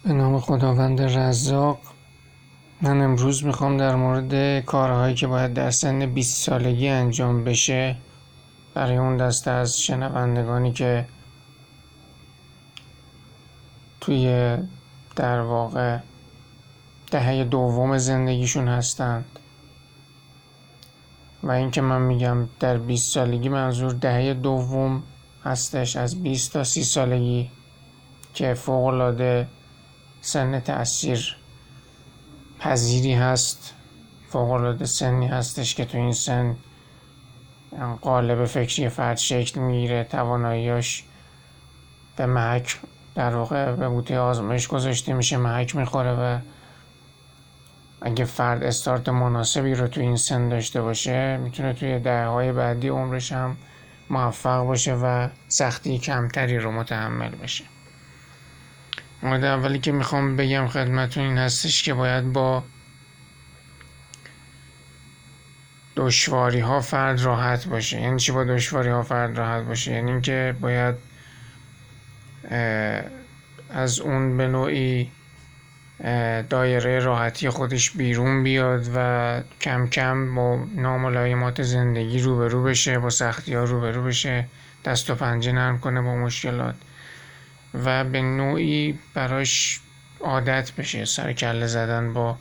به نام خداوند رزاق. من امروز میخوام در مورد کارهایی که باید در سن 20 سالگی انجام بشه برای اون دسته از شنوندگانی که توی در واقع دهه دوم زندگیشون هستند. و اینکه من میگم در 20 سالگی منظور دهه دوم هستش، از 20 تا 30 سالگی، که فوق‌العاده سن تأثیر پذیری هست. فوق‌العاده سنی هستش که تو این سن قالب فکری فرد شکل میگیره، تواناییاش به محک در واقع به بوته آزمایش گذاشته میشه، محک میخوره و اگه فرد استارت مناسبی رو تو این سن داشته باشه میتونه توی دهه‌های بعدی عمرش هم موفق باشه و سختی کمتری رو متحمل بشه. مورد اولی که میخوام بگم خدمتون این هستش که باید با دشواری ها فرد راحت باشه. یعنی چی با دشواری ها فرد راحت باشه؟ یعنی اینکه باید از اون به نوعی دایره راحتی خودش بیرون بیاد و کم کم با ناملایمات زندگی روبرو بشه، با سختی ها روبرو بشه، دست و پنجه نرم کنه با مشکلات و به نوعی براش عادت بشه سر کله زدن با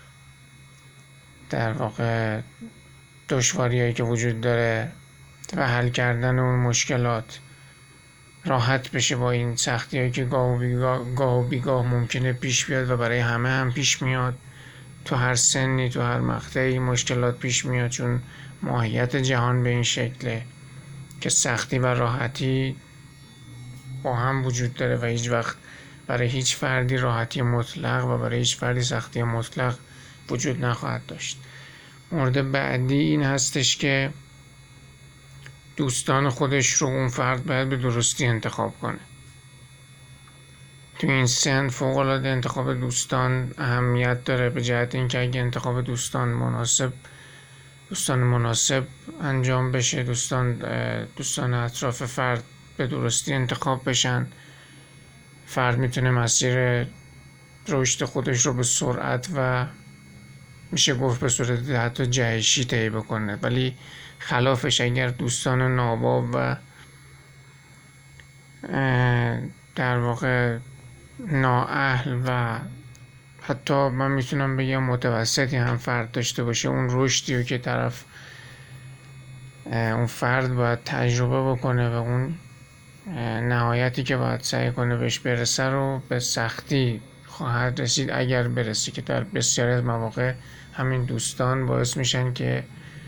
در واقع دشواری‌هایی که وجود داره و حل کردن اون مشکلات. راحت بشه با این سختی‌هایی که گاه و بیگاه ممکنه پیش بیاد و برای همه هم پیش میاد. تو هر سنی، تو هر مقطعی مشکلات پیش میاد، چون ماهیت جهان به این شکله که سختی و راحتی با هم وجود داره و هیچ وقت برای هیچ فردی راحتی مطلق و برای هیچ فردی سختی مطلق وجود نخواهد داشت. مورد بعدی این هستش که دوستان خودش رو اون فرد باید به درستی انتخاب کنه. تو این سن فوق‌العاده انتخاب دوستان اهمیت داره، به جهت اینکه اگه انتخاب دوستان مناسب انجام بشه، دوستان اطراف فرد به درستی انتخاب بشن، فرد میتونه مسیر رشد خودش رو به سرعت و میشه گفت به صورت حتی جهشی طی بکنه. ولی خلافش اگر دوستان ناباب و در واقع نااهل و حتی من میتونم بگم متوسطی هم فرد داشته باشه، اون رشدی رو که اون فرد باید تجربه بکنه و اون نهایتی که باید سعی کنه بهش برسه رو به سختی خواهد رسید، اگر برسه، که در بسیاری از مواقع همین دوستان باعث میشن که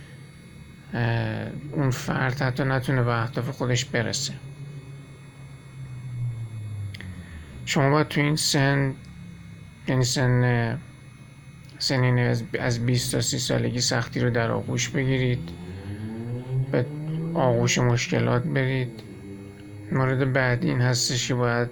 اون فرد حتی نتونه به اهداف خودش برسه. شما باید تو این سن، یعنی سنین از 20 تا 30 سالگی، سختی رو در آغوش بگیرید، به آغوش مشکلات برید. مورد بعدی این هستش که باید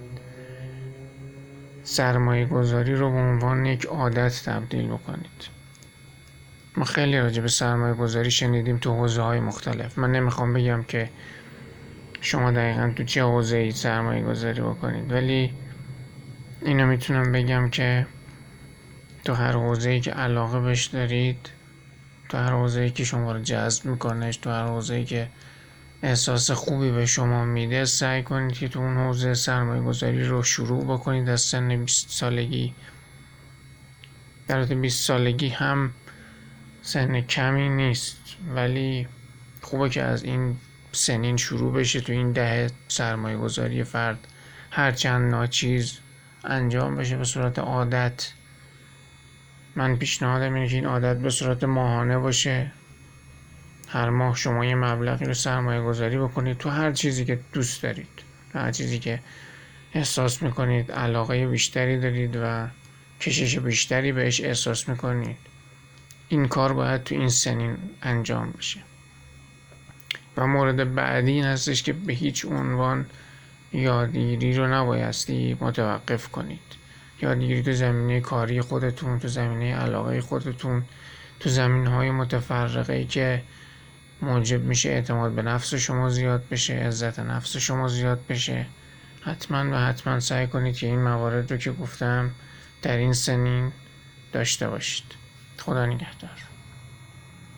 سرمایه گذاری رو به عنوان یک عادت تبدیل بکنید. ما خیلی راجع به سرمایه گذاری شنیدیم تو حوزه های مختلف. من نمیخوام بگم که شما دقیقا تو چه حوزه ای سرمایه گذاری بکنید، ولی اینو میتونم بگم که تو هر حوزه ای که علاقه بهش دارید، تو هر حوزه ای که شما رو جذب میکنه، تو هر حوزه ای که احساس خوبی به شما میده، سعی کنید که تو اون حوزه سرمایه گذاری رو شروع بکنید از سن 20 سالگی. در 20 سالگی هم سن کمی نیست، ولی خوبه که از این سنین شروع بشه. تو این دهه سرمایه گذاری فرد هرچند ناچیز انجام بشه به صورت عادت. من پیشنهادم اینه که این عادت به صورت ماهانه باشه. هر ماه شما یه مبلغی رو سرمایه گذاری بکنید تو هر چیزی که دوست دارید، هر چیزی که احساس میکنید علاقه بیشتری دارید و کشش بیشتری بهش احساس میکنید. این کار باید تو این سنین انجام بشه. و مورد بعدی این هستش که به هیچ عنوان یادگیری رو نبایستی متوقف کنید. یادگیری تو زمینه کاری خودتون، تو زمینه علاقه خودتون، تو زمینه‌های متفرقه‌ای که موجب میشه اعتماد به نفس شما زیاد بشه، عزت نفس شما زیاد بشه، حتما و حتما سعی کنید که این موارد رو که گفتم در این سنین داشته باشید. خدا نگهدار.